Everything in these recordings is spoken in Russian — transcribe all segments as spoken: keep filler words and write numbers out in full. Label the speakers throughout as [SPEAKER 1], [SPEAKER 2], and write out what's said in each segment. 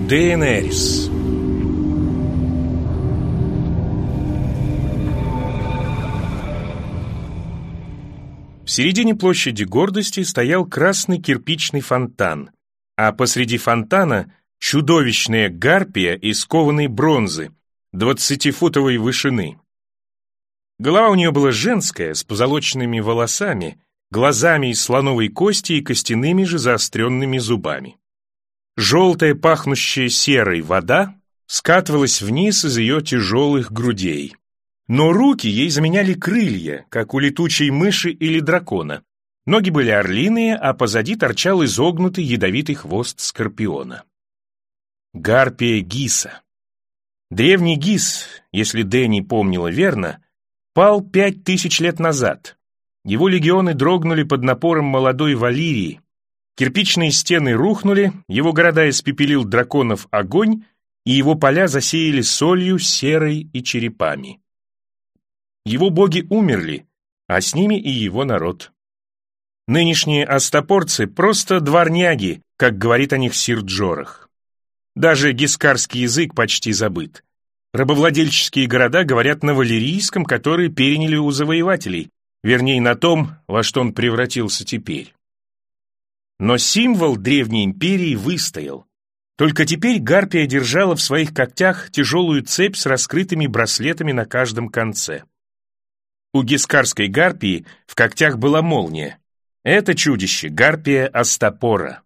[SPEAKER 1] Дейенерис. В середине площади Гордости стоял красный кирпичный фонтан, а посреди фонтана чудовищная гарпия из кованой бронзы двадцатифутовой вышины. Голова у нее была женская, с позолоченными волосами, глазами из слоновой кости и костяными же заостренными зубами. Желтая, пахнущая серой вода скатывалась вниз из ее тяжелых грудей. Но руки ей заменяли крылья, как у летучей мыши или дракона. Ноги были орлиные, а позади торчал изогнутый ядовитый хвост скорпиона. Гарпия Гиса. Древний Гис, если Дэнни помнила верно, пал пять тысяч лет назад. Его легионы дрогнули под напором молодой Валирии. Кирпичные стены рухнули, его города испепелил драконов огонь, и его поля засеяли солью, серой и черепами. Его боги умерли, а с ними и его народ. Нынешние астапорцы просто дворняги, как говорит о них сир Джорах. Даже гискарский язык почти забыт. Рабовладельческие города говорят на валерийском, который переняли у завоевателей, вернее на том, во что он превратился теперь. Но символ древней империи выстоял. Только теперь гарпия держала в своих когтях тяжелую цепь с раскрытыми браслетами на каждом конце. У гискарской гарпии в когтях была молния. Это чудище — гарпия Астапора.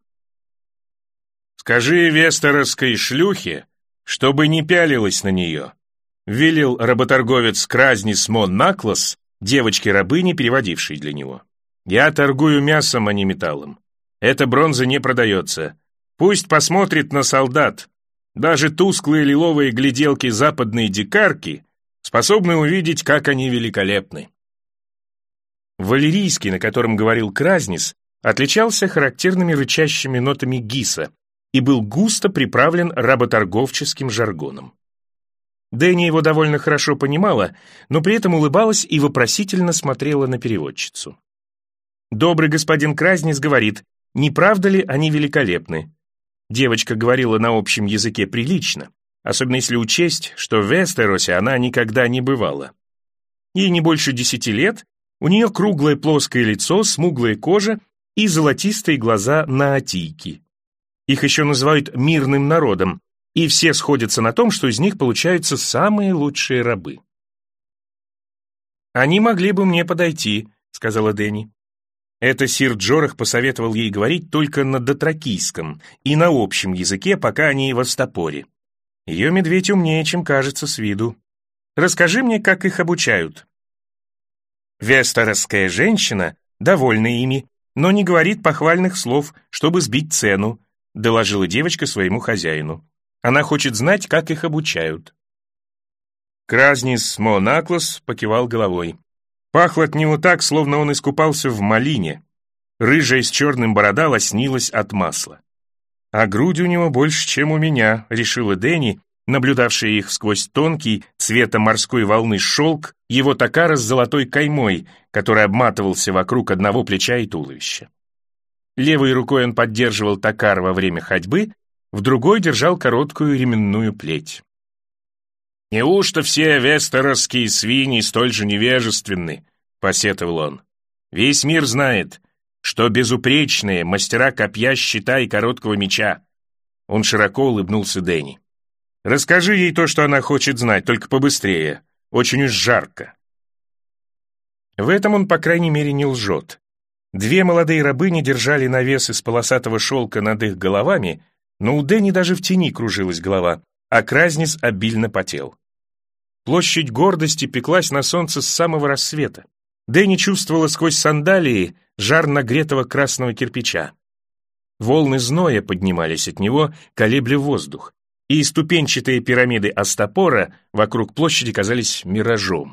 [SPEAKER 1] «Скажи вестеровской шлюхе, чтобы не пялилась на нее», — велел работорговец Кразнис Мон Наклос, девочке-рабыне, переводившей для него. «Я торгую мясом, а не металлом. Эта бронза не продается. Пусть посмотрит на солдат. Даже тусклые лиловые гляделки западной дикарки способны увидеть, как они великолепны». Валерийский, на котором говорил Кразнис, отличался характерными рычащими нотами гиса и был густо приправлен работорговческим жаргоном. Дэнни его довольно хорошо понимала, но при этом улыбалась и вопросительно смотрела на переводчицу. Добрый господин Кразнис говорит, не правда ли они великолепны? Девочка говорила на общем языке прилично, особенно если учесть, что в Вестеросе она никогда не бывала. Ей не больше десяти лет, у нее круглое плоское лицо, смуглая кожа и золотистые глаза наатийки. Их еще называют мирным народом, и все сходятся на том, что из них получаются самые лучшие рабы. «Они могли бы мне подойти», — сказала Дэнни. Это сир Джорах посоветовал ей говорить только на дотракийском и на общем языке, пока они в Астапоре. Ее медведь умнее, чем кажется с виду. Расскажи мне, как их обучают. Вестеросская женщина довольна ими, но не говорит похвальных слов, чтобы сбить цену, доложила девочка своему хозяину. Она хочет знать, как их обучают. Кразнис Монаклос покивал головой. Пахло от него так, словно он искупался в малине. Рыжая с черным борода лоснилась от масла. «А грудь у него больше, чем у меня», — решила Дэнни, наблюдавшая их сквозь тонкий, цвета морской волны шелк, его токара с золотой каймой, который обматывался вокруг одного плеча и туловища. Левой рукой он поддерживал токар во время ходьбы, в другой держал короткую ременную плеть. «Неужто все вестеросские свиньи столь же невежественны?» — посетовал он. «Весь мир знает, что безупречные мастера копья, щита и короткого меча». Он широко улыбнулся Дэнни. «Расскажи ей то, что она хочет знать, только побыстрее. Очень уж жарко». В этом он, по крайней мере, не лжет. Две молодые рабыни держали навес из полосатого шелка над их головами, но у Дэнни даже в тени кружилась голова, а Кразнис обильно потел. Площадь Гордости пеклась на солнце с самого рассвета. Дэнни чувствовала сквозь сандалии жар нагретого красного кирпича. Волны зноя поднимались от него, колебля воздух, и ступенчатые пирамиды Астапора вокруг площади казались миражом.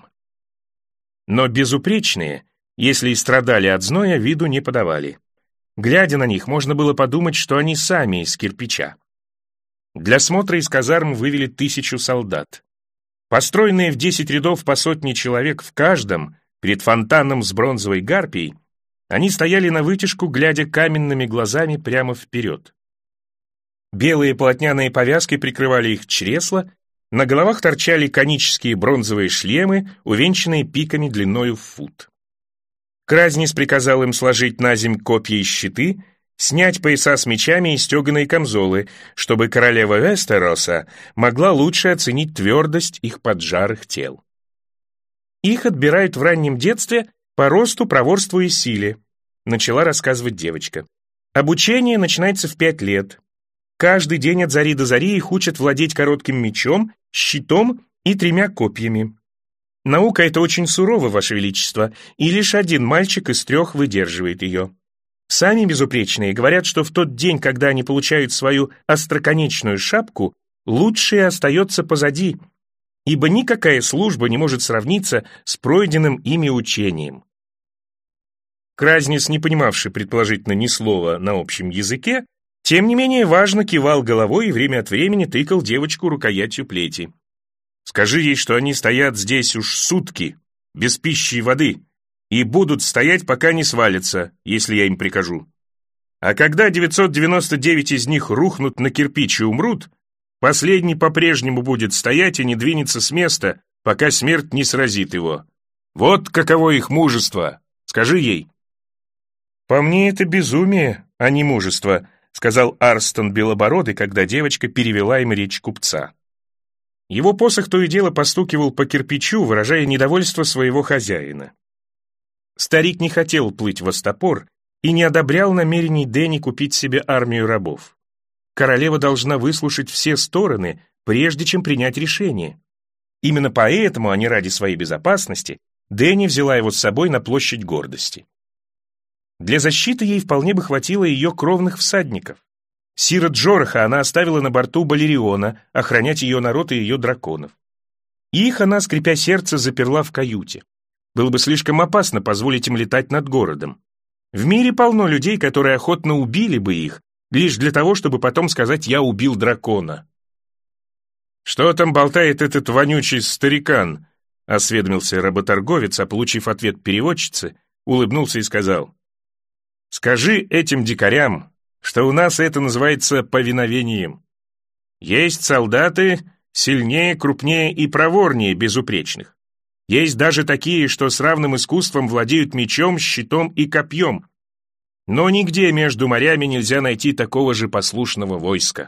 [SPEAKER 1] Но безупречные, если и страдали от зноя, виду не подавали. Глядя на них, можно было подумать, что они сами из кирпича. Для смотра из казарм вывели тысячу солдат. Построенные в десять рядов по сотне человек в каждом, перед фонтаном с бронзовой гарпией, они стояли на вытяжку, глядя каменными глазами прямо вперед. Белые полотняные повязки прикрывали их чресла, на головах торчали конические бронзовые шлемы, увенчанные пиками длиною в фут. Кразнис приказал им сложить на земь копья и щиты, снять пояса с мечами и стеганые камзолы, чтобы королева Вестероса могла лучше оценить твердость их поджарых тел. Их отбирают в раннем детстве по росту, проворству и силе, начала рассказывать девочка. Обучение начинается в пять лет. Каждый день от зари до зари их учат владеть коротким мечом, щитом и тремя копьями. Наука эта очень сурова, Ваше Величество, и лишь один мальчик из трех выдерживает ее. Сами безупречные говорят, что в тот день, когда они получают свою остроконечную шапку, лучшее остается позади, ибо никакая служба не может сравниться с пройденным ими учением. Кразнис, не понимавший предположительно ни слова на общем языке, тем не менее важно кивал головой и время от времени тыкал девочку рукоятью плети. «Скажи ей, что они стоят здесь уж сутки, без пищи и воды, и будут стоять, пока не свалятся, если я им прикажу. А когда девятьсот девяносто девять из них рухнут на кирпич и умрут, последний по-прежнему будет стоять и не двинется с места, пока смерть не сразит его. Вот каково их мужество! Скажи ей!» «По мне это безумие, а не мужество», сказал Арстон Белобородый, когда девочка перевела им речь купца. Его посох то и дело постукивал по кирпичу, выражая недовольство своего хозяина. Старик не хотел плыть в Остапор и не одобрял намерений Дэнни купить себе армию рабов. Королева должна выслушать все стороны, прежде чем принять решение. Именно поэтому, а не ради своей безопасности, Дэнни взяла его с собой на площадь гордости. Для защиты ей вполне бы хватило ее кровных всадников. Сира Джораха она оставила на борту Балериона охранять ее народ и ее драконов. Их она, скрипя сердце, заперла в каюте. Было бы слишком опасно позволить им летать над городом. В мире полно людей, которые охотно убили бы их, лишь для того, чтобы потом сказать «я убил дракона». «Что там болтает этот вонючий старикан?» — осведомился работорговец, а, получив ответ переводчицы, улыбнулся и сказал: «Скажи этим дикарям, что у нас это называется повиновением. Есть солдаты сильнее, крупнее и проворнее безупречных. Есть даже такие, что с равным искусством владеют мечом, щитом и копьем. Но нигде между морями нельзя найти такого же послушного войска».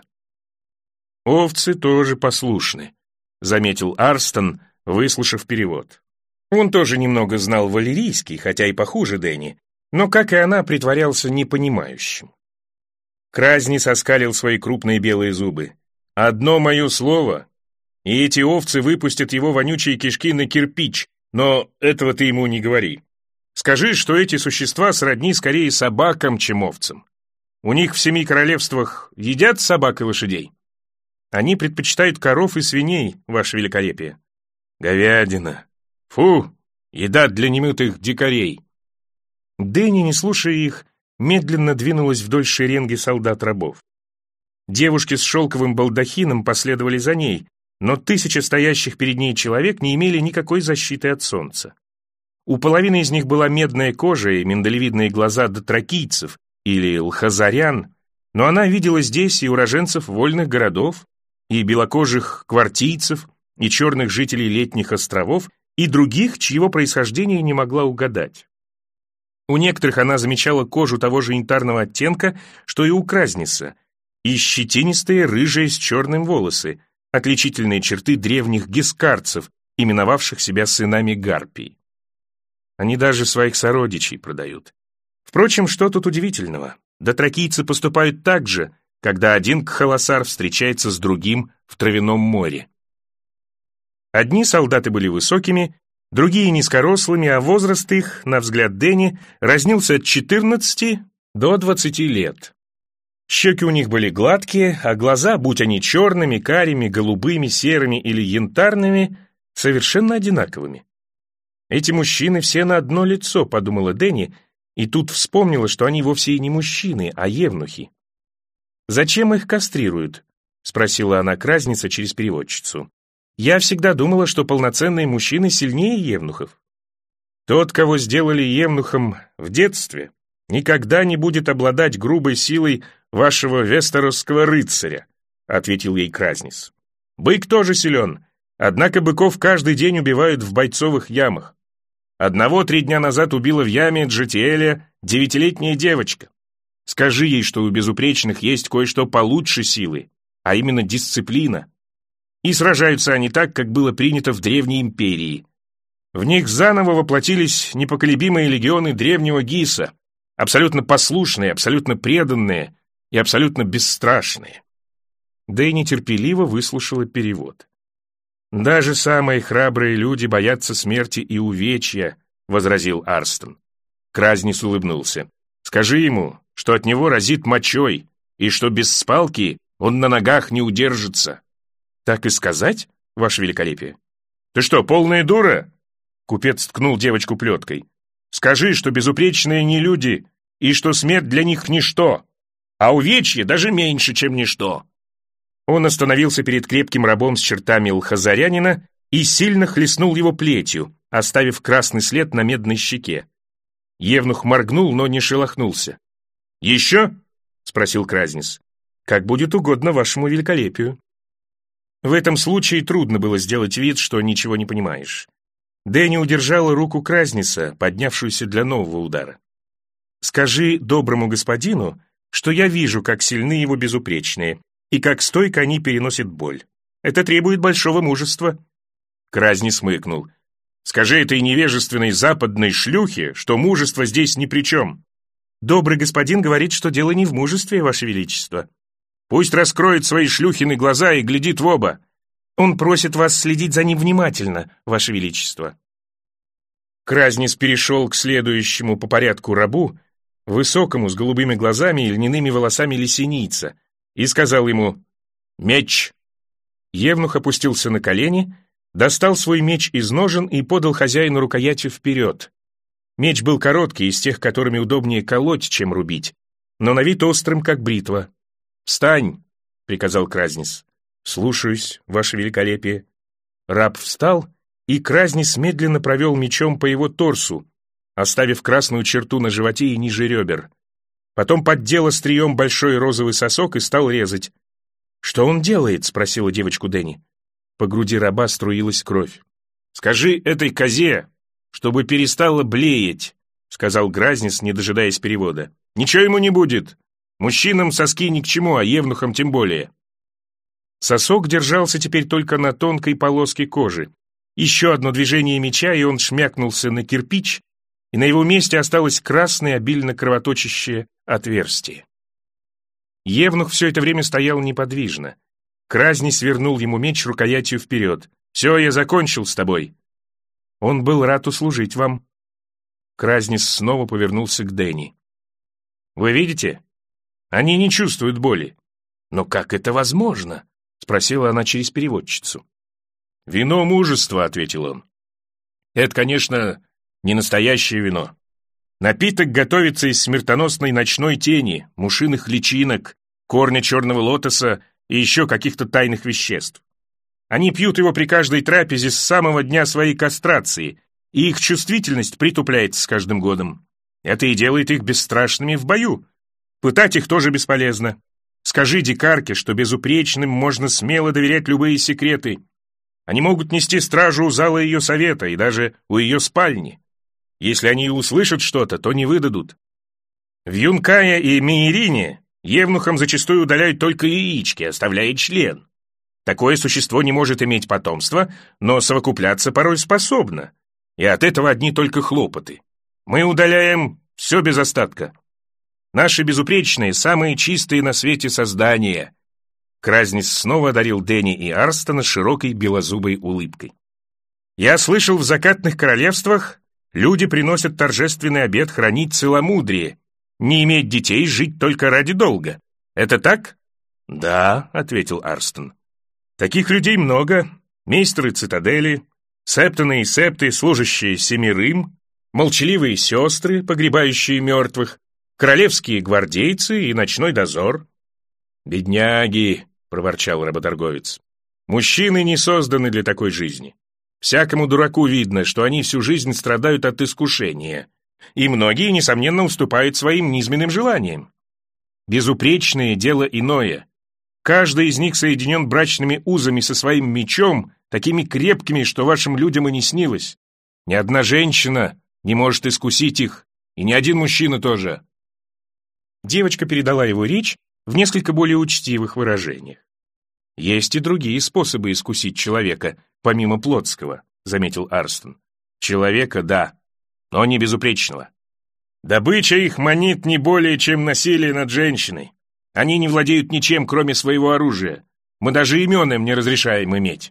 [SPEAKER 1] «Овцы тоже послушны», — заметил Арстон, выслушав перевод. Он тоже немного знал валерийский, хотя и похуже Дэнни, но, как и она, притворялся непонимающим. Кразнис оскалил свои крупные белые зубы. «Одно мое слово, и эти овцы выпустят его вонючие кишки на кирпич, но этого ты ему не говори. Скажи, что эти существа сродни скорее собакам, чем овцам. У них в семи королевствах едят собак и лошадей. Они предпочитают коров и свиней, ваше великолепие. Говядина. Фу, еда для немытых дикарей». Дэнни, не слушая их, медленно двинулась вдоль шеренги солдат-рабов. Девушки с шелковым балдахином последовали за ней, но тысячи стоящих перед ней человек не имели никакой защиты от солнца. У половины из них была медная кожа и миндалевидные глаза дотракийцев или лхазарян, но она видела здесь и уроженцев вольных городов, и белокожих квартийцев, и черных жителей летних островов, и других, чьего происхождения не могла угадать. У некоторых она замечала кожу того же янтарного оттенка, что и у Кразниса, и щетинистые рыжие с черным волосы, отличительные черты древних гескарцев, именовавших себя сынами Гарпий. Они даже своих сородичей продают. Впрочем, что тут удивительного? Дотракийцы поступают так же, когда один кхаласар встречается с другим в травяном море. Одни солдаты были высокими, другие низкорослыми, а возраст их, на взгляд Дэнни, разнился от четырнадцати до двадцати лет. Щеки у них были гладкие, а глаза, будь они черными, карими, голубыми, серыми или янтарными, совершенно одинаковыми. «Эти мужчины все на одно лицо», — подумала Дэнни, и тут вспомнила, что они вовсе и не мужчины, а евнухи. «Зачем их кастрируют?» — спросила она Кразница через переводчицу. «Я всегда думала, что полноценные мужчины сильнее евнухов. Тот, кого сделали евнухом в детстве, никогда не будет обладать грубой силой вашего вестеросского рыцаря», — ответил ей Кразнис. «Бык тоже силен, однако быков каждый день убивают в бойцовых ямах. Одного три дня назад убила в яме Джетиэля девятилетняя девочка. Скажи ей, что у безупречных есть кое-что получше силы, а именно дисциплина. И сражаются они так, как было принято в Древней империи. В них заново воплотились непоколебимые легионы древнего Гиса, абсолютно послушные, абсолютно преданные и абсолютно бесстрашные». Дэнни терпеливо выслушала перевод. «Даже самые храбрые люди боятся смерти и увечья», — возразил Арстон. Кразнис улыбнулся. «Скажи ему, что от него разит мочой, и что без спалки он на ногах не удержится». «Так и сказать, ваше великолепие?» «Ты что, полная дура?» Купец ткнул девочку плеткой. «Скажи, что безупречные не люди, и что смерть для них ничто, а увечье даже меньше, чем ничто». Он остановился перед крепким рабом с чертами лхазарянина и сильно хлестнул его плетью, оставив красный след на медной щеке. Евнух моргнул, но не шелохнулся. «Еще?» — спросил Кразнис. «Как будет угодно вашему великолепию». В этом случае трудно было сделать вид, что ничего не понимаешь. Дэнни удержала руку Кразниса, поднявшуюся для нового удара. «Скажи доброму господину, что я вижу, как сильны его безупречные, и как стойко они переносят боль. Это требует большого мужества». Кразнис смыкнул. «Скажи этой невежественной западной шлюхе, что мужество здесь ни при чем». «Добрый господин говорит, что дело не в мужестве, ваше величество». «Пусть раскроет свои шлюхины глаза и глядит в оба». «Он просит вас следить за ним внимательно, ваше величество». Кразнис перешел к следующему по порядку рабу, высокому, с голубыми глазами и льняными волосами лесенийца, и сказал ему «Меч». Евнух опустился на колени, достал свой меч из ножен и подал хозяину рукоятью вперед. Меч был короткий, из тех, которыми удобнее колоть, чем рубить, но на вид острым, как бритва. «Встань!» — приказал Кразнис. «Слушаюсь, ваше великолепие». Раб встал, и Кразнис медленно провел мечом по его торсу, оставив красную черту на животе и ниже ребер. Потом поддел острием большой розовый сосок и стал резать. «Что он делает?» — спросила девочку Дэнни. По груди раба струилась кровь. «Скажи этой козе, чтобы перестала блеять», — сказал Кразнис, не дожидаясь перевода. «Ничего ему не будет. Мужчинам соски ни к чему, а евнухам тем более». Сосок держался теперь только на тонкой полоске кожи. Еще одно движение меча, и он шмякнулся на кирпич, и на его месте осталось красное, обильно кровоточащее отверстие. Евнух все это время стоял неподвижно. Кразнис вернул ему меч рукоятью вперед. «Все, я закончил с тобой». «Он был рад услужить вам». Кразнис снова повернулся к Дэнни. «Вы видите? Они не чувствуют боли». «Но как это возможно?» — спросила она через переводчицу. «Вино мужества», — ответил он. «Это, конечно, не настоящее вино. Напиток готовится из смертоносной ночной тени, мушиных личинок, корня черного лотоса и еще каких-то тайных веществ. Они пьют его при каждой трапезе с самого дня своей кастрации, и их чувствительность притупляется с каждым годом. Это и делает их бесстрашными в бою. Пытать их тоже бесполезно. Скажи дикарке, что безупречным можно смело доверять любые секреты. Они могут нести стражу у зала ее совета и даже у ее спальни. Если они и услышат что-то, то не выдадут. В Юнкае и Миирине евнухам зачастую удаляют только яички, оставляя член. Такое существо не может иметь потомства, но совокупляться порой способно. И от этого одни только хлопоты. Мы удаляем все без остатка. Наши безупречные, самые чистые на свете создания». Кразнис снова одарил Дэнни и Арстона широкой белозубой улыбкой. «Я слышал, в закатных королевствах люди приносят торжественный обет хранить целомудрие, не иметь детей, жить только ради долга. Это так?» «Да», — ответил Арстон. «Таких людей много. Мейстеры цитадели, септоны и септы, служащие семерым, молчаливые сестры, погребающие мертвых, королевские гвардейцы и ночной дозор». «Бедняги», — проворчал работорговец. «Мужчины не созданы для такой жизни. Всякому дураку видно, что они всю жизнь страдают от искушения, и многие, несомненно, уступают своим низменным желаниям. Безупречные — дело иное. Каждый из них соединен брачными узами со своим мечом, такими крепкими, что вашим людям и не снилось. Ни одна женщина не может искусить их, и ни один мужчина тоже». Девочка передала его речь в несколько более учтивых выражениях. «Есть и другие способы искусить человека, помимо плотского», — заметил Арстон. «Человека, да, но не безупречного. Добыча их манит не более, чем насилие над женщиной. Они не владеют ничем, кроме своего оружия. Мы даже имен им не разрешаем иметь».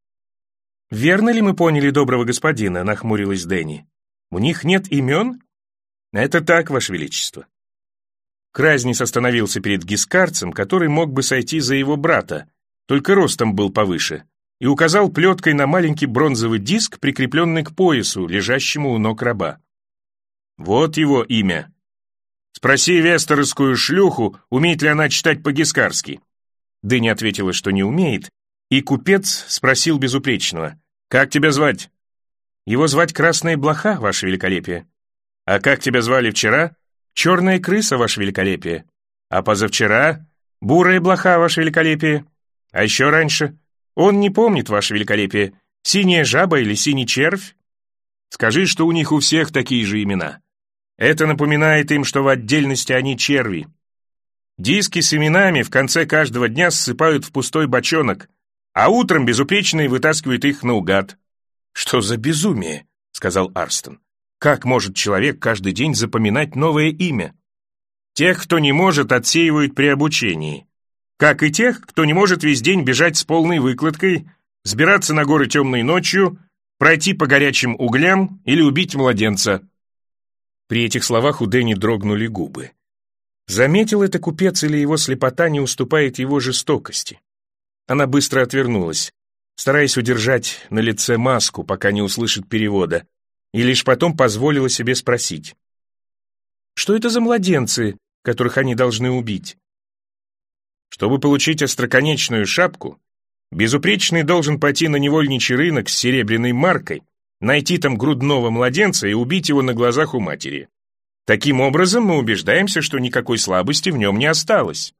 [SPEAKER 1] «Верно ли мы поняли доброго господина?» — нахмурилась Дэнни. «У них нет имен?» «Это так, Ваше Величество». Кразнис остановился перед гискарцем, который мог бы сойти за его брата, только ростом был повыше, и указал плеткой на маленький бронзовый диск, прикрепленный к поясу, лежащему у ног раба. «Вот его имя. Спроси вестерскую шлюху, умеет ли она читать по-гискарски». Дэнни ответила, что не умеет, и купец спросил безупречного: «Как тебя звать?» «Его звать Красная Блоха, Ваше Великолепие». «А как тебя звали вчера?» «Черная крыса, Ваше Великолепие». «А позавчера?» «Бурая Блоха, Ваше Великолепие». «А еще раньше?» «Он не помнит, Ваше Великолепие. Синяя жаба или синий червь?» «Скажи, что у них у всех такие же имена. Это напоминает им, что в отдельности они черви. Диски с именами в конце каждого дня ссыпают в пустой бочонок, а утром безупречные вытаскивают их наугад». «Что за безумие?» — сказал Арстон. «Как может человек каждый день запоминать новое имя?» «Тех, кто не может, отсеивают при обучении. Как и тех, кто не может весь день бежать с полной выкладкой, взбираться на горы темной ночью, пройти по горячим углям или убить младенца». При этих словах у Дэнни дрогнули губы. Заметил это купец или его слепота не уступает его жестокости? Она быстро отвернулась, стараясь удержать на лице маску, пока не услышит перевода, и лишь потом позволила себе спросить: «Что это за младенцы, которых они должны убить?» Чтобы получить остроконечную шапку, безупречный должен пойти на невольничий рынок с серебряной маркой, найти там грудного младенца и убить его на глазах у матери. Таким образом мы убеждаемся, что никакой слабости в нем не осталось.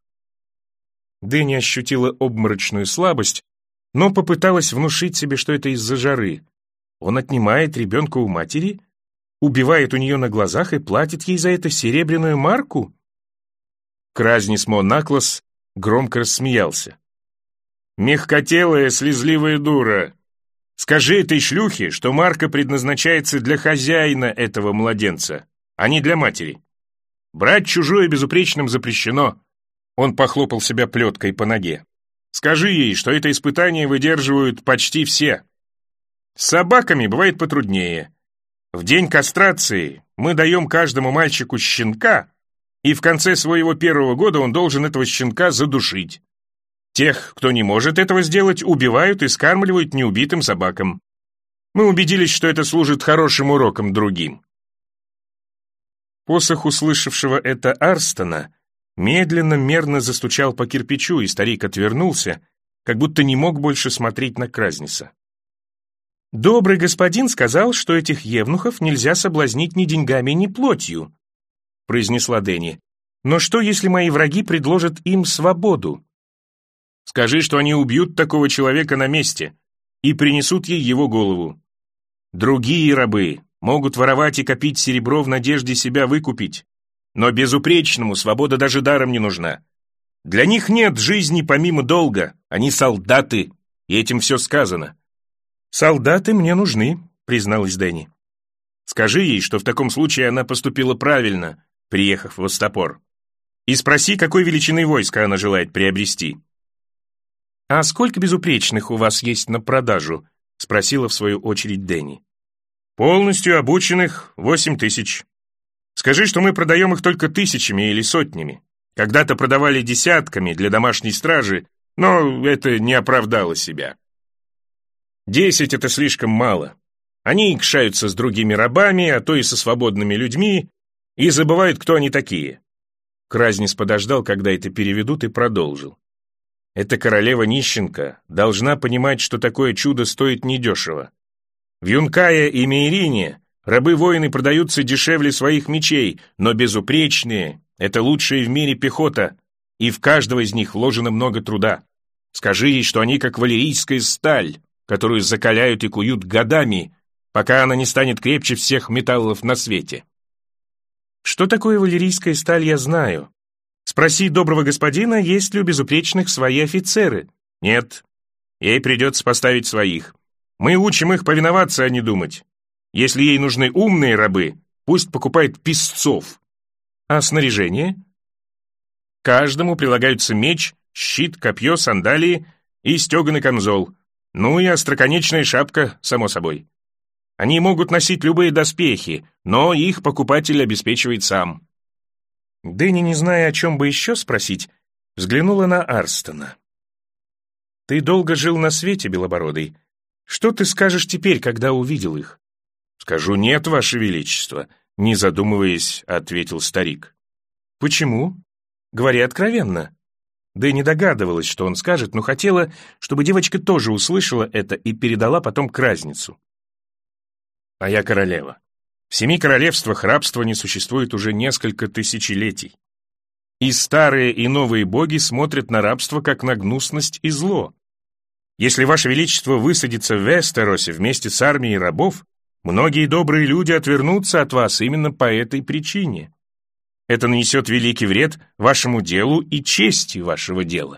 [SPEAKER 1] Дэнни ощутила обморочную слабость, но попыталась внушить себе, что это из-за жары. Он отнимает ребенка у матери, убивает у нее на глазах и платит ей за это серебряную марку? Кразнис Монаклос громко рассмеялся. «Мягкотелая, слезливая дура! Скажи этой шлюхе, что марка предназначается для хозяина этого младенца, а не для матери. Брать чужое безупречным запрещено». Он похлопал себя плеткой по ноге. «Скажи ей, что это испытание выдерживают почти все. С собаками бывает потруднее. В день кастрации мы даем каждому мальчику щенка, и в конце своего первого года он должен этого щенка задушить. Тех, кто не может этого сделать, убивают и скармливают неубитым собакам. Мы убедились, что это служит хорошим уроком другим». Посох услышавшего это Арстона медленно, мерно застучал по кирпичу, и старик отвернулся, как будто не мог больше смотреть на Кразниса. «Добрый господин сказал, что этих евнухов нельзя соблазнить ни деньгами, ни плотью», произнесла Дэнни. «Но что, если мои враги предложат им свободу?» «Скажи, что они убьют такого человека на месте и принесут ей его голову. Другие рабы могут воровать и копить серебро в надежде себя выкупить, но безупречному свобода даже даром не нужна. Для них нет жизни помимо долга, они солдаты, и этим все сказано». «Солдаты мне нужны», — призналась Дэнни. «Скажи ей, что в таком случае она поступила правильно, приехав в Остопор. И спроси, какой величины войска она желает приобрести». «А сколько безупречных у вас есть на продажу?» — спросила в свою очередь Дэнни. «Полностью обученных восемь тысяч. Скажи, что мы продаем их только тысячами или сотнями. Когда-то продавали десятками для домашней стражи, но это не оправдало себя. Десять — это слишком мало. Они икшаются с другими рабами, а то и со свободными людьми, и забывают, кто они такие». Кразнис подождал, когда это переведут, и продолжил. «Эта королева-нищенка должна понимать, что такое чудо стоит недешево. В Юнкае и Мейрине рабы-воины продаются дешевле своих мечей, но безупречные Это лучшая в мире пехота, и в каждого из них вложено много труда. Скажи ей, что они как валерийская сталь, которую закаляют и куют годами, пока она не станет крепче всех металлов на свете. Что такое валерийская сталь, я знаю. Спроси доброго господина, есть ли у безупречных свои офицеры. Нет, ей придется поставить своих. Мы учим их повиноваться, а не думать. Если ей нужны умные рабы, пусть покупает песцов. А снаряжение? Каждому прилагаются меч, щит, копье, сандалии и стеганый камзол. Ну и остроконечная шапка, само собой. Они могут носить любые доспехи, но их покупатель обеспечивает сам. Дэнни, не зная, о чем бы еще спросить, взглянула на Арстона. «Ты долго жил на свете, Белобородый. Что ты скажешь теперь, когда увидел их?» «Скажу нет, Ваше Величество», — не задумываясь, ответил старик. «Почему? Говори откровенно». Дэнни догадывалась, что он скажет, но хотела, чтобы девочка тоже услышала это и передала потом Кразницу. «А я королева. В семи королевствах рабства не существует уже несколько тысячелетий. И старые, и новые боги смотрят на рабство как на гнусность и зло. Если Ваше Величество высадится в Вестеросе вместе с армией рабов, многие добрые люди отвернутся от вас именно по этой причине. Это нанесет великий вред вашему делу и чести вашего дела.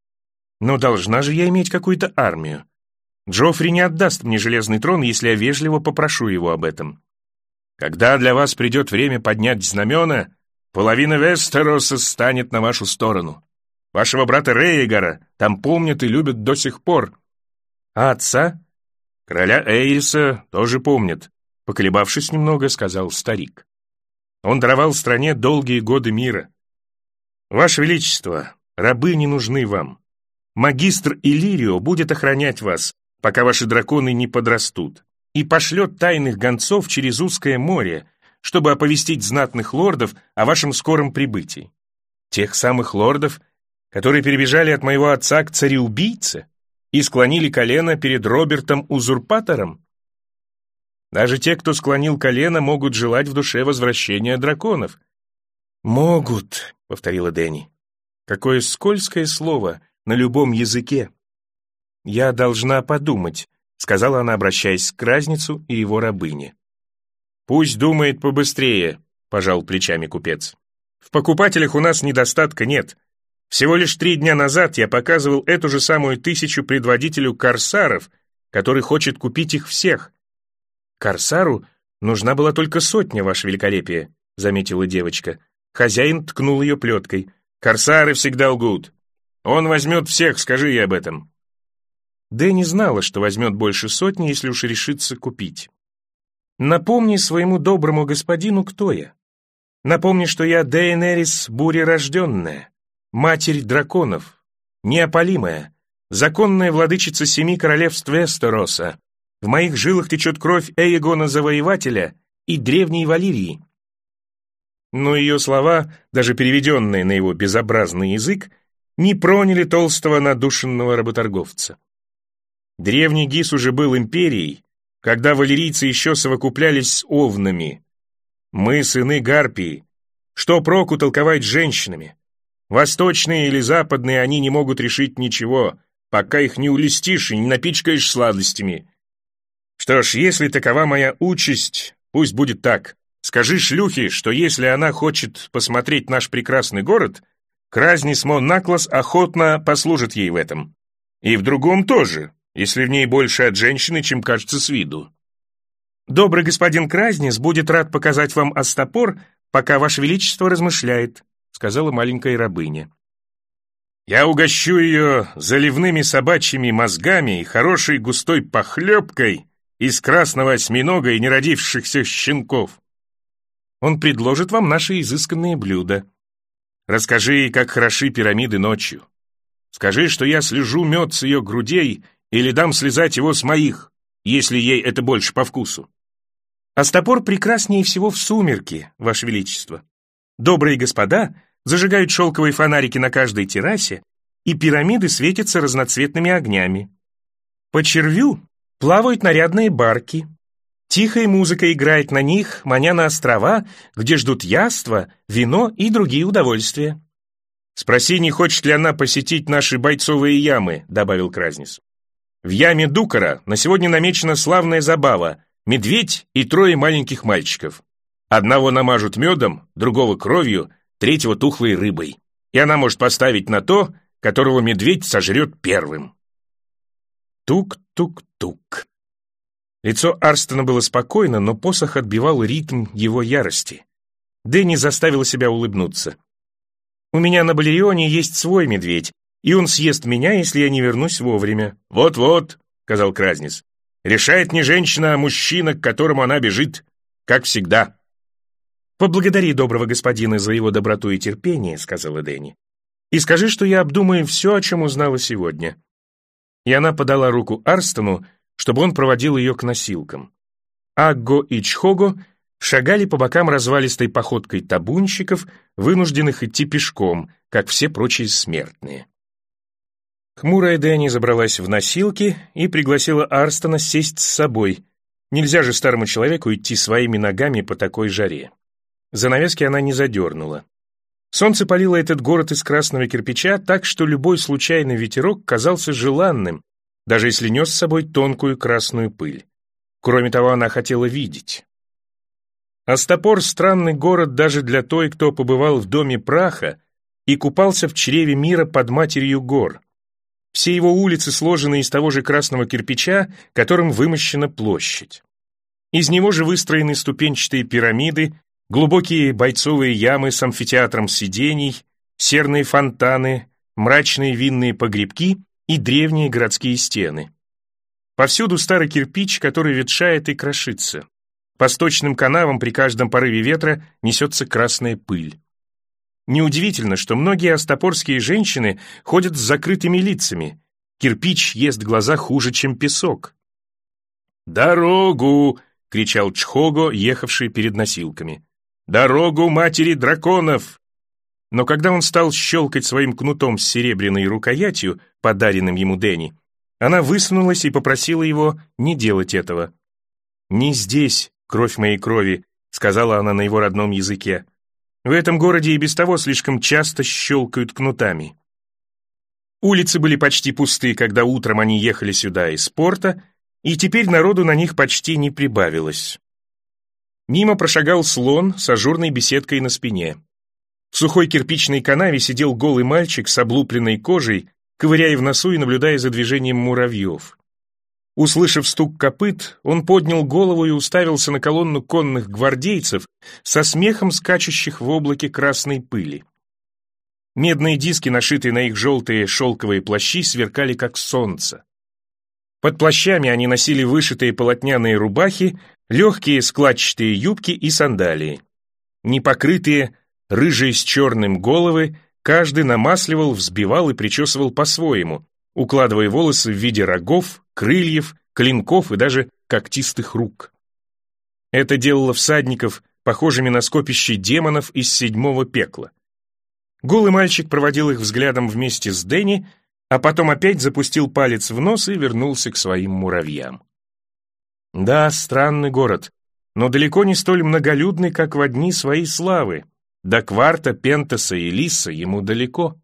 [SPEAKER 1] Но должна же я иметь какую-то армию. Джоффри не отдаст мне железный трон, если я вежливо попрошу его об этом. Когда для вас придет время поднять знамена, половина Вестероса станет на вашу сторону. Вашего брата Рейгара там помнят и любят до сих пор. А отца? Короля Эйриса тоже помнят, поколебавшись немного, сказал старик. Он даровал стране долгие годы мира. Ваше Величество, рабы не нужны вам. Магистр Иллирио будет охранять вас, пока ваши драконы не подрастут, и пошлет тайных гонцов через узкое море, чтобы оповестить знатных лордов о вашем скором прибытии. Тех самых лордов, которые перебежали от моего отца к цареубийце и склонили колено перед Робертом-узурпатором. Даже те, кто склонил колено, могут желать в душе возвращения драконов. «Могут», — повторила Дэнни. «Какое скользкое слово на любом языке». «Я должна подумать», — сказала она, обращаясь к Кразницу и его рабыне. «Пусть думает побыстрее», — пожал плечами купец. «В покупателях у нас недостатка нет. Всего лишь три дня назад я показывал эту же самую тысячу предводителю корсаров, который хочет купить их всех». «Корсару нужна была только сотня, Ваше Великолепие», — заметила девочка. Хозяин ткнул ее плеткой. «Корсары всегда лгут. Он возьмет всех, скажи ей об этом». Дэнни знала, что возьмет больше сотни, если уж решится купить. «Напомни своему доброму господину, кто я. Напомни, что я Дейенерис бурерожденная, матерь драконов, неопалимая, законная владычица семи королевств Вестероса. В моих жилах течет кровь Эегона Завоевателя и древней Валирии». Но ее слова, даже переведенные на его безобразный язык, не проняли толстого надушенного работорговца. Древний Гис уже был империей, когда валерийцы еще совокуплялись с овнами. Мы сыны Гарпии. Что проку толковать с женщинами? Восточные или западные они не могут решить ничего, пока их не улестишь и не напичкаешь сладостями. Что ж, если такова моя участь, пусть будет так. Скажи шлюхе, что если она хочет посмотреть наш прекрасный город, Кразнис Мон Наклас охотно послужит ей в этом. И в другом тоже, если в ней больше от женщины, чем кажется с виду. Добрый господин Кразнис будет рад показать вам остопор, пока Ваше Величество размышляет, сказала маленькая рабыня. Я угощу ее заливными собачьими мозгами и хорошей густой похлебкой из красного осьминога и неродившихся щенков. Он предложит вам наши изысканные блюда. Расскажи ей, как хороши пирамиды ночью. Скажи, что я слежу мед с ее грудей или дам слезать его с моих, если ей это больше по вкусу. Остопор прекраснее всего в сумерки, Ваше Величество. Добрые господа зажигают шелковые фонарики на каждой террасе, и пирамиды светятся разноцветными огнями. По червю плавают нарядные барки. Тихая музыка играет на них, маня на острова, где ждут яства, вино и другие удовольствия. «Спроси, не хочет ли она посетить наши бойцовые ямы», — добавил Кразнис. «В яме Дукара на сегодня намечена славная забава — медведь и трое маленьких мальчиков. Одного намажут медом, другого кровью, третьего тухлой рыбой. И она может поставить на то, которого медведь сожрет первым». Тук-тук-тук. Лицо Арстона было спокойно, но посох отбивал ритм его ярости. Дэнни заставила себя улыбнуться. «У меня на Балерионе есть свой медведь, и он съест меня, если я не вернусь вовремя». «Вот-вот», — сказал Кразнис, — «решает не женщина, а мужчина, к которому она бежит, как всегда». «Поблагодари доброго господина за его доброту и терпение», — сказала Дэнни, «и скажи, что я обдумаю все, о чем узнала сегодня». И она подала руку Арстону, чтобы он проводил ее к носилкам. Агго и Чхого шагали по бокам развалистой походкой табунщиков, вынужденных идти пешком, как все прочие смертные. Хмурая Дэнни забралась в носилки и пригласила Арстона сесть с собой. Нельзя же старому человеку идти своими ногами по такой жаре. Занавески она не задернула. Солнце палило этот город из красного кирпича так, что любой случайный ветерок казался желанным, даже если нес с собой тонкую красную пыль. Кроме того, она хотела видеть. Астапор — странный город даже для той, кто побывал в доме праха и купался в чреве мира под матерью гор. Все его улицы сложены из того же красного кирпича, которым вымощена площадь. Из него же выстроены ступенчатые пирамиды, глубокие бойцовые ямы с амфитеатром сидений, серные фонтаны, мрачные винные погребки и древние городские стены. Повсюду старый кирпич, который ветшает и крошится. По сточным канавам при каждом порыве ветра несется красная пыль. Неудивительно, что многие астапорские женщины ходят с закрытыми лицами. Кирпич ест глаза хуже, чем песок. «Дорогу!» — кричал Чхого, ехавший перед носилками. «Дорогу матери драконов!» Но когда он стал щелкать своим кнутом с серебряной рукоятью, подаренным ему Дэнни, она высунулась и попросила его не делать этого. «Не здесь, кровь моей крови», — сказала она на его родном языке. «В этом городе и без того слишком часто щелкают кнутами». Улицы были почти пусты, когда утром они ехали сюда из порта, и теперь народу на них почти не прибавилось. Мимо прошагал слон с ажурной беседкой на спине. В сухой кирпичной канаве сидел голый мальчик с облупленной кожей, ковыряя в носу и наблюдая за движением муравьев. Услышав стук копыт, он поднял голову и уставился на колонну конных гвардейцев со смехом скачущих в облаке красной пыли. Медные диски, нашитые на их желтые шелковые плащи, сверкали как солнце. Под плащами они носили вышитые полотняные рубахи, легкие складчатые юбки и сандалии. Непокрытые, рыжие с черным головы, каждый намасливал, взбивал и причесывал по-своему, укладывая волосы в виде рогов, крыльев, клинков и даже когтистых рук. Это делало всадников похожими на скопище демонов из седьмого пекла. Голый мальчик проводил их взглядом вместе с Дэнни, а потом опять запустил палец в нос и вернулся к своим муравьям. Да, странный город, но далеко не столь многолюдный, как в дни своей славы. До Кварта, Пентаса и Лисса ему далеко.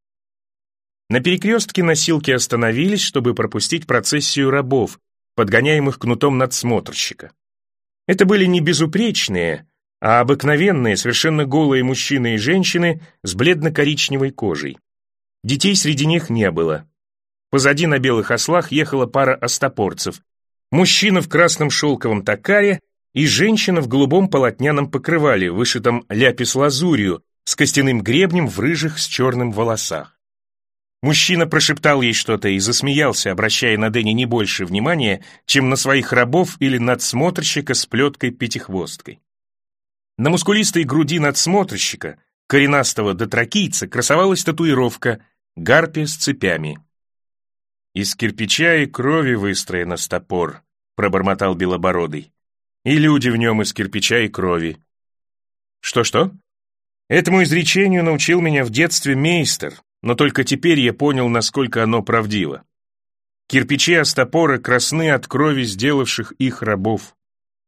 [SPEAKER 1] На перекрестке носилки остановились, чтобы пропустить процессию рабов, подгоняемых кнутом надсмотрщика. Это были не безупречные, а обыкновенные, совершенно голые мужчины и женщины с бледно-коричневой кожей. Детей среди них не было. Позади на белых ослах ехала пара остопорцев. Мужчина в красном шелковом токаре и женщина в голубом полотняном покрывале, вышитом ляпис-лазурью, с костяным гребнем в рыжих с черным волосах. Мужчина прошептал ей что-то и засмеялся, обращая на Дэнни не больше внимания, чем на своих рабов или надсмотрщика с плеткой-пятихвосткой. На мускулистой груди надсмотрщика, коренастого дотракийца, красовалась татуировка «Гарпия с цепями». «Из кирпича и крови выстроен Астапор», — пробормотал Белобородый. «И люди в нем из кирпича и крови». «Что-что?» «Этому изречению научил меня в детстве мейстер, но только теперь я понял, насколько оно правдиво. Кирпичи Астапора красны от крови сделавших их рабов.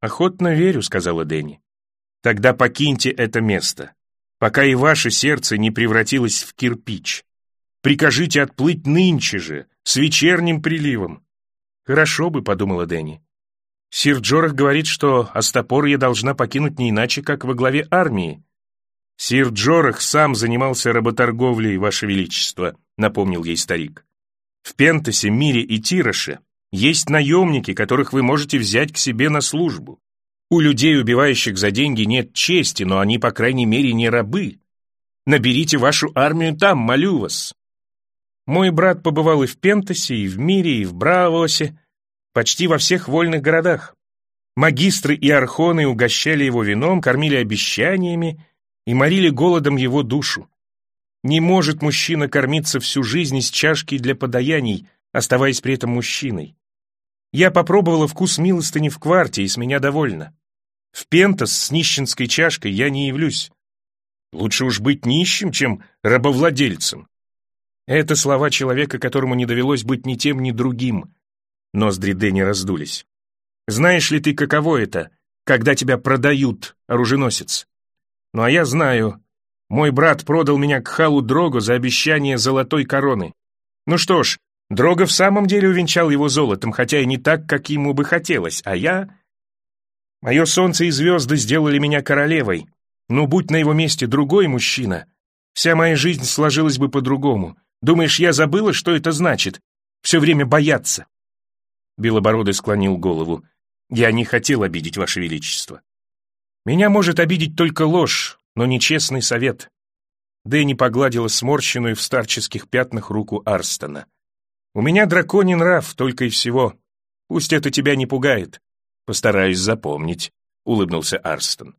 [SPEAKER 1] «Охотно верю», — сказала Дэнни. «Тогда покиньте это место, пока и ваше сердце не превратилось в кирпич. Прикажите отплыть нынче же, с вечерним приливом». «Хорошо бы», — подумала Дэнни. «Сир Джорах говорит, что Астапор я должна покинуть не иначе, как во главе армии». «Сир Джорах сам занимался работорговлей, Ваше Величество», — напомнил ей старик. «В Пентасе, Мире и Тироше есть наемники, которых вы можете взять к себе на службу. У людей, убивающих за деньги, нет чести, но они, по крайней мере, не рабы. Наберите вашу армию там, молю вас». Мой брат побывал и в Пентасе, и в Мире, и в Браавосе, почти во всех вольных городах. Магистры и архоны угощали его вином, кормили обещаниями и морили голодом его душу. Не может мужчина кормиться всю жизнь из чашки для подаяний, оставаясь при этом мужчиной. Я попробовала вкус милостыни в кварте, и с меня довольно. В Пентас с нищенской чашкой я не явлюсь. Лучше уж быть нищим, чем рабовладельцем. Это слова человека, которому не довелось быть ни тем, ни другим. Ноздри Дэнни раздулись. «Знаешь ли ты, каково это, когда тебя продают, оруженосец? Ну а я знаю. Мой брат продал меня к Халу Дрого за обещание золотой короны. Ну что ж, Дрого в самом деле увенчал его золотом, хотя и не так, как ему бы хотелось, а я... Мое солнце и звезды сделали меня королевой. Ну, будь на его месте другой мужчина, вся моя жизнь сложилась бы по-другому. Думаешь, я забыла, что это значит? Все время бояться». Белобородый склонил голову. «Я не хотел обидеть, Ваше Величество. Меня может обидеть только ложь, но не честный совет». Дэнни погладила сморщенную в старческих пятнах руку Арстона. «У меня драконий нрав, только и всего. Пусть это тебя не пугает». «Постараюсь запомнить», — улыбнулся Арстон.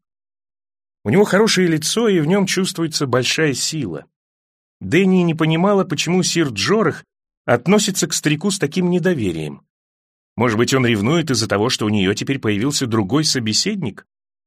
[SPEAKER 1] У него хорошее лицо, и в нем чувствуется большая сила. Дэнни не понимала, почему сир Джорах относится к старику с таким недоверием. Может быть, он ревнует из-за того, что у нее теперь появился другой собеседник?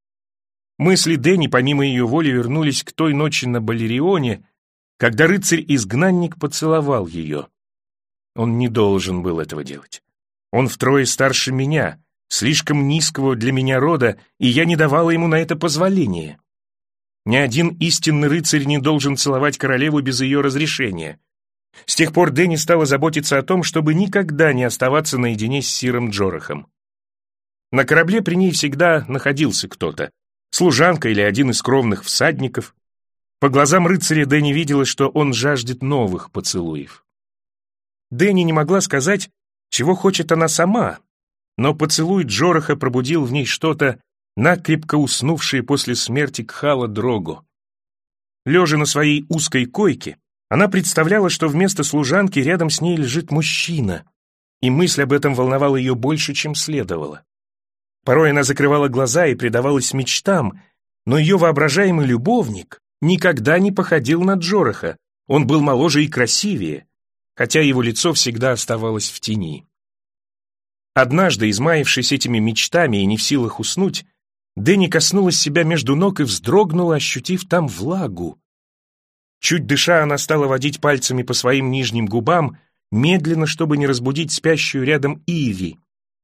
[SPEAKER 1] Мысли Дэнни, помимо ее воли, вернулись к той ночи на Балерионе, когда рыцарь-изгнанник поцеловал ее. Он не должен был этого делать. Он втрое старше меня, слишком низкого для меня рода, и я не давала ему на это позволения. Ни один истинный рыцарь не должен целовать королеву без ее разрешения. С тех пор Дэнни стала заботиться о том, чтобы никогда не оставаться наедине с сиром Джорахом. На корабле при ней всегда находился кто-то, служанка или один из кровных всадников. По глазам рыцаря Дэнни видела, что он жаждет новых поцелуев. Дэнни не могла сказать, чего хочет она сама, но поцелуй Джораха пробудил в ней что-то, накрепко уснувшее после смерти Кхала Дрого. Лежа на своей узкой койке, она представляла, что вместо служанки рядом с ней лежит мужчина, и мысль об этом волновала ее больше, чем следовало. Порой она закрывала глаза и предавалась мечтам, но ее воображаемый любовник никогда не походил на Джораха, он был моложе и красивее, хотя его лицо всегда оставалось в тени. Однажды, измаявшись этими мечтами и не в силах уснуть, Дэнни коснулась себя между ног и вздрогнула, ощутив там влагу. Чуть дыша, она стала водить пальцами по своим нижним губам, медленно, чтобы не разбудить спящую рядом Иви.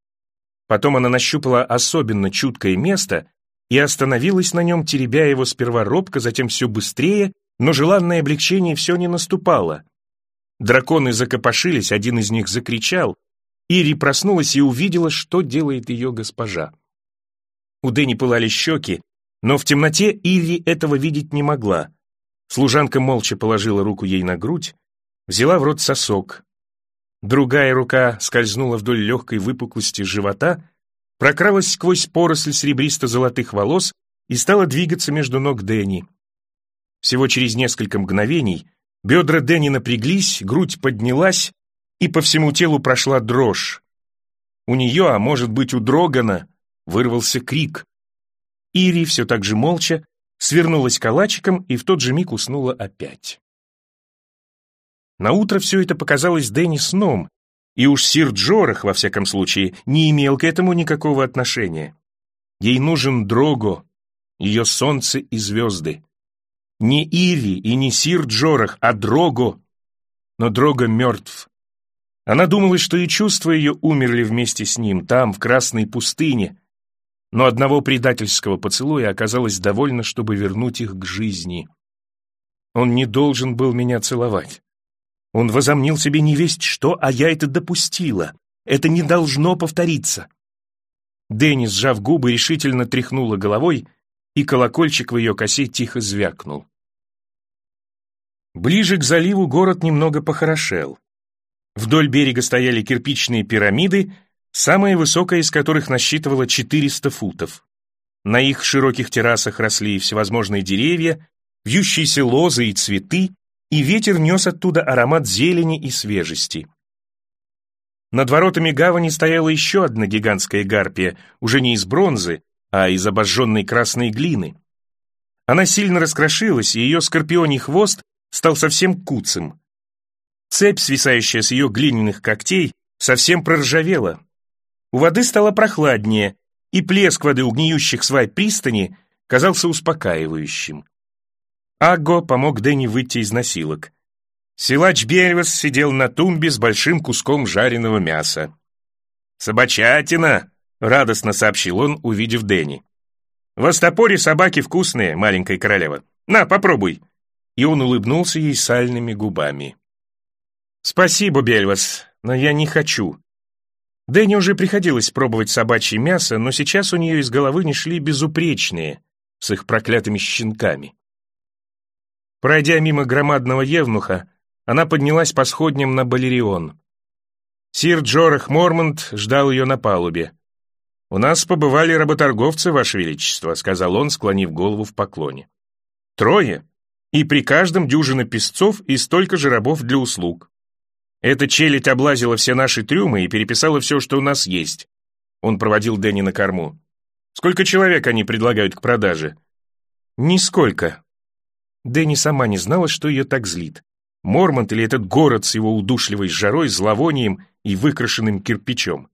[SPEAKER 1] Потом она нащупала особенно чуткое место и остановилась на нем, теребя его сперва робко, затем все быстрее, но желанное облегчение все не наступало. Драконы закопошились, один из них закричал. Ири проснулась и увидела, что делает ее госпожа. У Дэнни пылали щеки, но в темноте Ири этого видеть не могла. Служанка молча положила руку ей на грудь, взяла в рот сосок. Другая рука скользнула вдоль легкой выпуклости живота, прокралась сквозь поросль серебристо-золотых волос и стала двигаться между ног Дэнни. Всего через несколько мгновений бедра Дэнни напряглись, грудь поднялась, и по всему телу прошла дрожь. У нее, а может быть у Дрогана, вырвался крик. Ири все так же молча свернулась калачиком и в тот же миг уснула опять. Наутро все это показалось Дэнни сном, и уж сир Джорах, во всяком случае, не имел к этому никакого отношения. Ей нужен Дрого, ее солнце и звезды. Не Ири и не сир Джорах, а Дрого. Но Дрого мертв. Она думала, что и чувства ее умерли вместе с ним, там, в Красной пустыне. но одного предательского поцелуя оказалось довольно, чтобы вернуть их к жизни. Он не должен был меня целовать. Он возомнил себе невесть что, а я это допустила. Это не должно повториться. Дэнни, сжав губы, решительно тряхнула головой, и колокольчик в ее косе тихо звякнул. Ближе к заливу город немного похорошел. Вдоль берега стояли кирпичные пирамиды, самая высокая из которых насчитывала четыреста футов. На их широких террасах росли всевозможные деревья, вьющиеся лозы и цветы, и ветер нес оттуда аромат зелени и свежести. Над воротами гавани стояла еще одна гигантская гарпия, уже не из бронзы, а из обожженной красной глины. Она сильно раскрошилась, и ее скорпионий хвост стал совсем куцым. Цепь, свисающая с ее глиняных когтей, совсем проржавела. У воды стало прохладнее, и плеск воды у гниющих свай пристани казался успокаивающим. Агго помог Дэнни выйти из носилок. Силач Бельвас сидел на тумбе с большим куском жареного мяса. «Собачатина!» — радостно сообщил он, увидев Дэнни. «В Остопоре собаки вкусные, маленькая королева. На, попробуй!» И он улыбнулся ей сальными губами. «Спасибо, Бельвас, но я не хочу». Дэнни уже приходилось пробовать собачье мясо, но сейчас у нее из головы не шли безупречные, с их проклятыми щенками. Пройдя мимо громадного евнуха, она поднялась по сходням на Балерион. Сир Джорах Мормонт ждал ее на палубе. «У нас побывали работорговцы, Ваше Величество», — сказал он, склонив голову в поклоне. «Трое, и при каждом дюжина песцов и столько же рабов для услуг. Эта челядь облазила все наши трюмы и переписала все, что у нас есть». Он проводил Дэнни на корму. «Сколько человек они предлагают к продаже?» «Нисколько». Дэнни сама не знала, что ее так злит. Мормонт или этот город с его удушливой жарой, зловонием и выкрашенным кирпичом.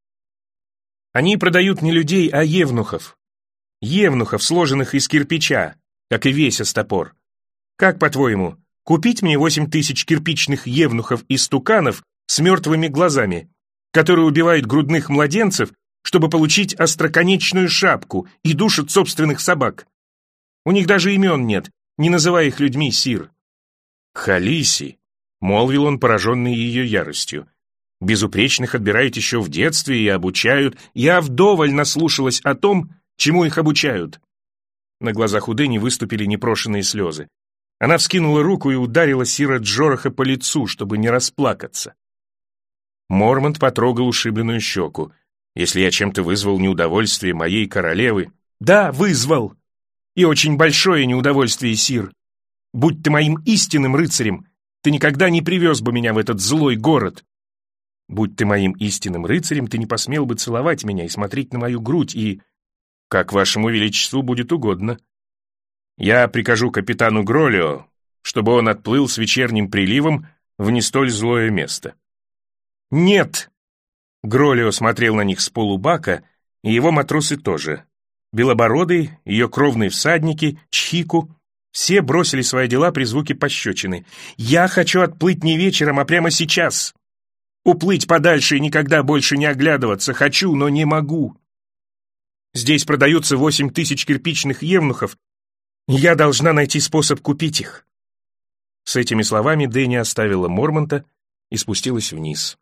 [SPEAKER 1] Они продают не людей, а евнухов. Евнухов, сложенных из кирпича, как и весь Остопор. Как, по-твоему, купить мне восемь тысяч кирпичных евнухов и стуканов с мертвыми глазами, которые убивают грудных младенцев, чтобы получить остроконечную шапку и душат собственных собак? У них даже имен нет, не называя их людьми, сир. «Халиси», — молвил он, пораженный ее яростью, — «безупречных отбирают еще в детстве и обучают. Я вдоволь наслушалась о том, чему их обучают». На глазах у Дэнни выступили непрошенные слезы. Она вскинула руку и ударила сира Джораха по лицу, чтобы не расплакаться. Мормонт потрогал ушибленную щеку. «Если я чем-то вызвал неудовольствие моей королевы...» «Да, вызвал! И очень большое неудовольствие, сир. Будь ты моим истинным рыцарем, ты никогда не привез бы меня в этот злой город. Будь ты моим истинным рыцарем, ты не посмел бы целовать меня и смотреть на мою грудь, и... Как вашему величеству будет угодно. Я прикажу капитану Гролио, чтобы он отплыл с вечерним приливом в не столь злое место». «Нет!» Гролио смотрел на них с полубака, и его матросы тоже. Белобородый, ее кровные всадники, Чхику — все бросили свои дела при звуке пощечины. «Я хочу отплыть не вечером, а прямо сейчас. Уплыть подальше и никогда больше не оглядываться. Хочу, но не могу. Здесь продаются восемь тысяч кирпичных евнухов. Я должна найти способ купить их». С этими словами Дэнни оставила Мормонта и спустилась вниз.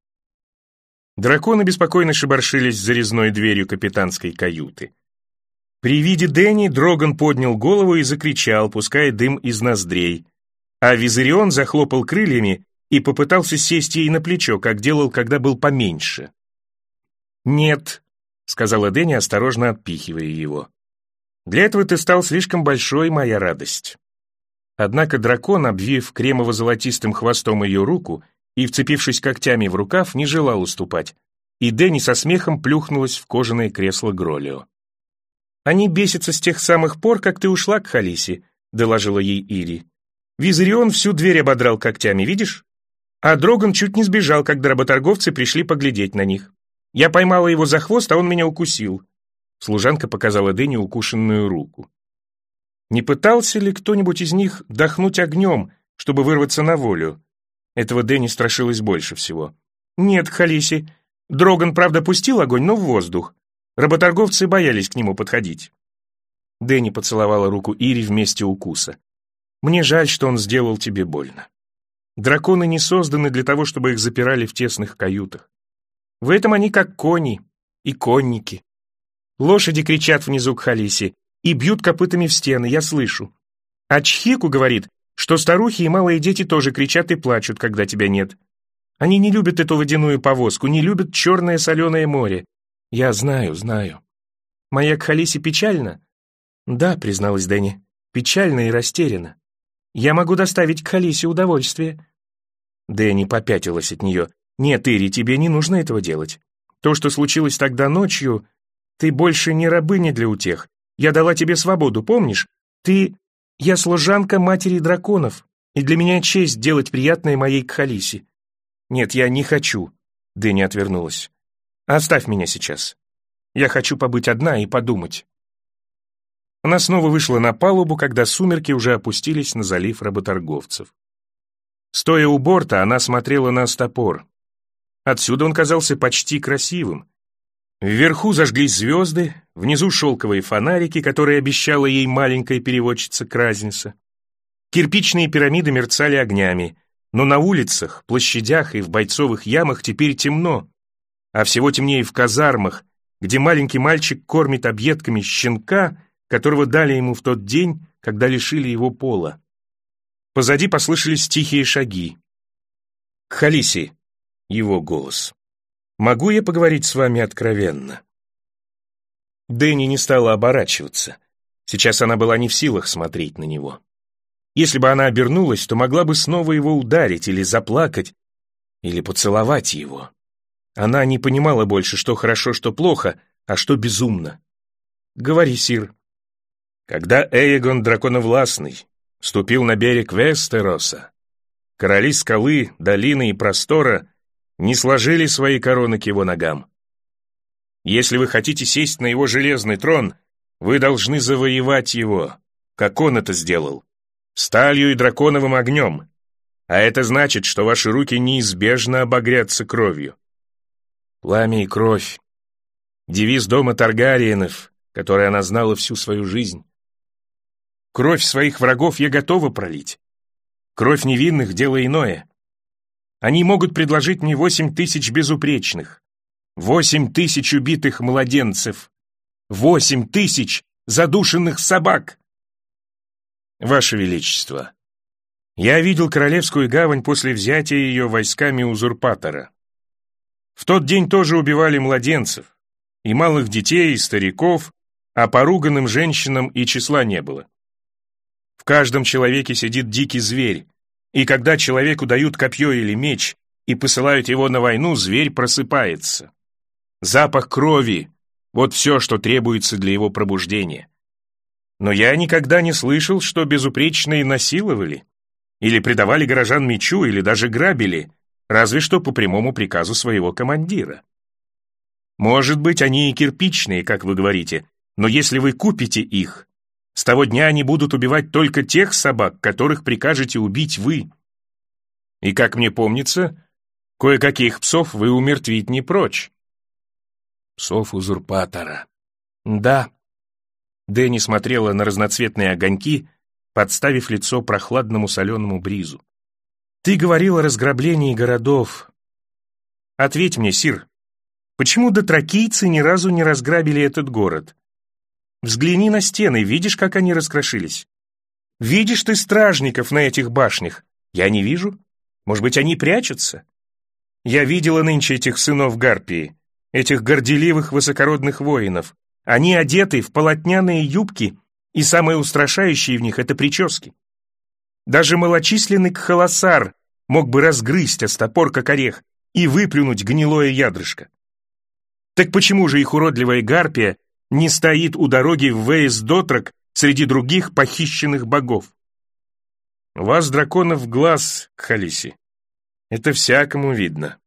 [SPEAKER 1] Драконы беспокойно шебаршились за резной дверью капитанской каюты. При виде Дэнни Дроган поднял голову и закричал, пуская дым из ноздрей, а Визерион захлопал крыльями и попытался сесть ей на плечо, как делал, когда был поменьше. «Нет», — сказала Дэнни, осторожно отпихивая его. «Для этого ты стал слишком большой, моя радость». Однако дракон, обвив кремово-золотистым хвостом ее руку и вцепившись когтями в рукав, не желал уступать, и Дэнни со смехом плюхнулась в кожаное кресло Гролио. «Они бесятся с тех самых пор, как ты ушла к Халиси», — доложила ей Ири. «Визерион всю дверь ободрал когтями, видишь? А Дроган чуть не сбежал, когда работорговцы пришли поглядеть на них. Я поймала его за хвост, а он меня укусил». Служанка показала Дэнни укушенную руку. Не пытался ли кто-нибудь из них дохнуть огнем, чтобы вырваться на волю? Этого Дэнни страшилась больше всего. «Нет, Халиси. Дроган, правда, пустил огонь, но в воздух. Работорговцы боялись к нему подходить. Дэнни поцеловала руку Ири вместе укуса. «Мне жаль, что он сделал тебе больно. Драконы не созданы для того, чтобы их запирали в тесных каютах. В этом они как кони и конники. Лошади кричат внизу к Халисе и бьют копытами в стены, я слышу. А Чхику говорит, что старухи и малые дети тоже кричат и плачут, когда тебя нет. Они не любят эту водяную повозку, не любят черное соленое море. Я знаю, знаю. Моя к Халисе печальна?» «Да», — призналась Дэнни, — «печально и растеряна. Я могу доставить к Халисе удовольствие». Дэнни попятилась от нее. «Нет, Ири, тебе не нужно этого делать. То, что случилось тогда ночью, ты больше не рабыня для утех. Я дала тебе свободу, помнишь? Ты... Я служанка матери драконов, и для меня честь делать приятное моей Кхалисе. Нет, я не хочу». Дэнни отвернулась. «Оставь меня сейчас. Я хочу побыть одна и подумать». Она снова вышла на палубу, когда сумерки уже опустились на залив работорговцев. Стоя у борта, она смотрела на стопор. Отсюда он казался почти красивым. Вверху зажглись звезды, внизу шелковые фонарики, которые обещала ей маленькая переводчица Кразнеса. Кирпичные пирамиды мерцали огнями, но на улицах, площадях и в бойцовых ямах теперь темно, а всего темнее в казармах, где маленький мальчик кормит объедками щенка, которого дали ему в тот день, когда лишили его пола. Позади послышались тихие шаги. «Халиси», — его голос, — «могу я поговорить с вами откровенно?» Дэнни не стала оборачиваться. Сейчас она была не в силах смотреть на него. Если бы она обернулась, то могла бы снова его ударить или заплакать, или поцеловать его. Она не понимала больше, что хорошо, что плохо, а что безумно. «Говори, сир». Когда Эйгон Драконовластный ступил на берег Вестероса, короли скалы, долины и простора не сложили свои короны к его ногам. Если вы хотите сесть на его железный трон, вы должны завоевать его, как он это сделал, сталью и драконовым огнем, а это значит, что ваши руки неизбежно обогрятся кровью. Пламя и кровь — девиз дома Таргариенов, который она знала всю свою жизнь. Кровь своих врагов я готова пролить. Кровь невинных — дело иное. Они могут предложить мне восемь тысяч безупречных, восемь тысяч убитых младенцев, восемь тысяч задушенных собак. Ваше Величество, я видел Королевскую гавань после взятия ее войсками узурпатора. В тот день тоже убивали младенцев, и малых детей, и стариков, а поруганным женщинам и числа не было. В каждом человеке сидит дикий зверь, и когда человеку дают копье или меч и посылают его на войну, зверь просыпается. Запах крови — вот все, что требуется для его пробуждения. Но я никогда не слышал, что безупречные насиловали, или предавали горожан мечу, или даже грабили, разве что по прямому приказу своего командира. Может быть, они и кирпичные, как вы говорите, но если вы купите их, с того дня они будут убивать только тех собак, которых прикажете убить вы. И, как мне помнится, кое-каких псов вы умертвить не прочь. Псов узурпатора. Да. Дэнни смотрела на разноцветные огоньки, подставив лицо прохладному соленому бризу. Ты говорил о разграблении городов. Ответь мне, сир, почему дотракийцы ни разу не разграбили этот город? Взгляни на стены, видишь, как они раскрошились? Видишь ты стражников на этих башнях? Я не вижу. Может быть, они прячутся? Я видела нынче этих сынов Гарпии, этих горделивых высокородных воинов. Они одеты в полотняные юбки, и самое устрашающее в них — это прически. Даже малочисленный кхолосар мог бы разгрызть остопор, как орех, и выплюнуть гнилое ядрышко. Так почему же их уродливая Гарпия не стоит у дороги в Вейс-Дотрак среди других похищенных богов? У вас, драконов, глаз, Кхалиси. Это всякому видно.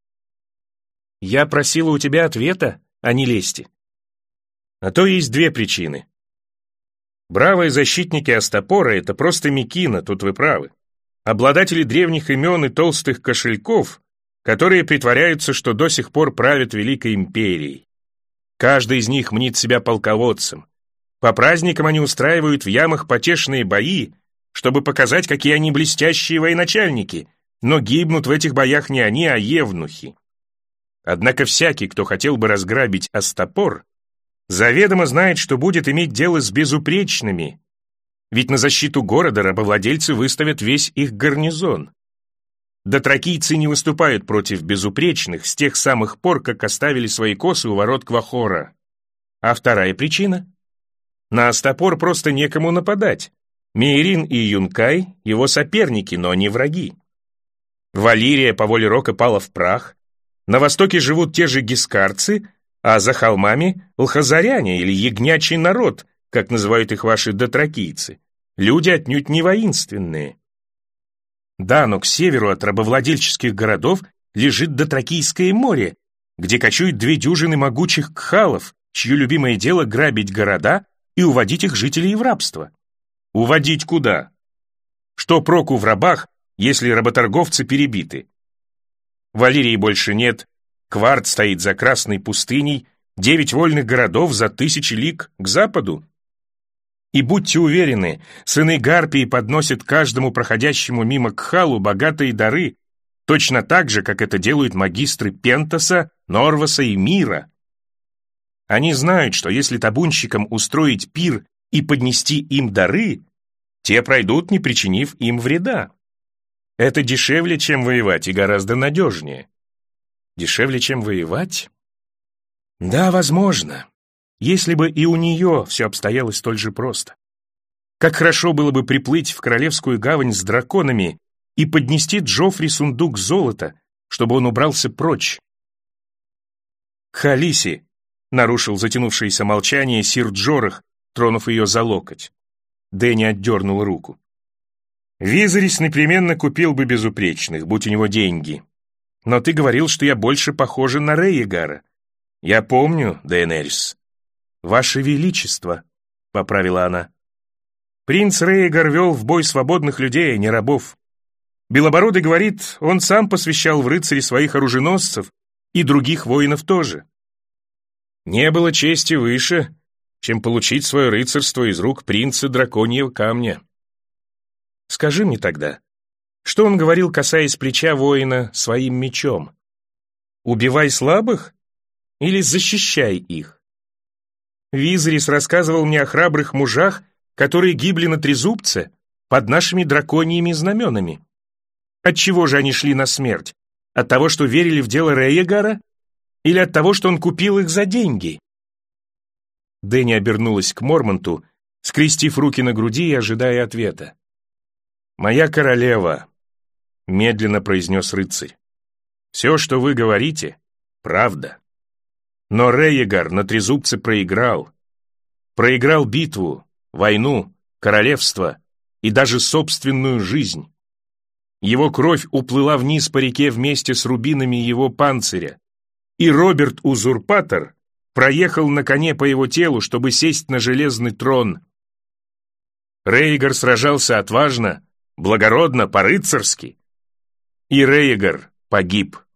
[SPEAKER 1] Я просила у тебя ответа, а не лести. На то есть две причины. Бравые защитники Астапора — это просто мекина, тут вы правы. Обладатели древних имен и толстых кошельков, которые притворяются, что до сих пор правят Великой Империей. Каждый из них мнит себя полководцем. По праздникам они устраивают в ямах потешные бои, чтобы показать, какие они блестящие военачальники, но гибнут в этих боях не они, а евнухи. Однако всякий, кто хотел бы разграбить Астапор, заведомо знает, что будет иметь дело с безупречными, ведь на защиту города рабовладельцы выставят весь их гарнизон. Дотракийцы не выступают против безупречных с тех самых пор, как оставили свои косы у ворот Квахора. А вторая причина? На Астапор просто некому нападать. Мейрин и Юнкай — его соперники, но не враги. Валирия по воле Рока пала в прах. На востоке живут те же гискарцы, а за холмами — лхазаряне или ягнячий народ, как называют их ваши дотракийцы. Люди отнюдь не воинственные. Да, но к северу от рабовладельческих городов лежит Дотракийское море, где кочуют две дюжины могучих кхалов, чье любимое дело грабить города и уводить их жителей в рабство. Уводить куда? Что проку в рабах, если работорговцы перебиты? Валирии больше нет, Кварт стоит за Красной пустыней, девять вольных городов за тысячи лиг к западу. И будьте уверены, сыны Гарпии подносят каждому проходящему мимо кхалу богатые дары, точно так же, как это делают магистры Пентаса, Норваса и Мира. Они знают, что если табунщикам устроить пир и поднести им дары, те пройдут, не причинив им вреда. Это дешевле, чем воевать, и гораздо надежнее. Дешевле, чем воевать? Да, возможно. Если бы и у нее все обстояло столь же просто. Как хорошо было бы приплыть в Королевскую гавань с драконами и поднести Джоффри сундук золота, чтобы он убрался прочь. «Халиси», — нарушил затянувшееся молчание сир Джорах, тронув ее за локоть. Дэнни отдернул руку. «Визарис непременно купил бы безупречных, будь у него деньги. Но ты говорил, что я больше похожа на Рейегара. Я помню, Дейенерис». «Ваше Величество», — поправила она. «Принц Рейегар вел в бой свободных людей, а не рабов. Белобородый говорит, он сам посвящал в рыцари своих оруженосцев и других воинов тоже. Не было чести выше, чем получить свое рыцарство из рук принца Драконьего Камня. Скажи мне тогда, что он говорил, касаясь плеча воина своим мечом? Убивай слабых или защищай их? Визарис рассказывал мне о храбрых мужах, которые гибли на Трезубце под нашими драконьими знаменами. Отчего же они шли на смерть? От того, что верили в дело Рейегара? Или от того, что он купил их за деньги?» Дэнни обернулась к Мормонту, скрестив руки на груди и ожидая ответа. «Моя королева», — медленно произнес рыцарь, — «все, что вы говорите, правда. Но Рейегар на Трезубце проиграл. Проиграл битву, войну, королевство и даже собственную жизнь. Его кровь уплыла вниз по реке вместе с рубинами его панциря, и Роберт-узурпатор проехал на коне по его телу, чтобы сесть на железный трон. Рейегар сражался отважно, благородно, по-рыцарски, и Рейегар погиб.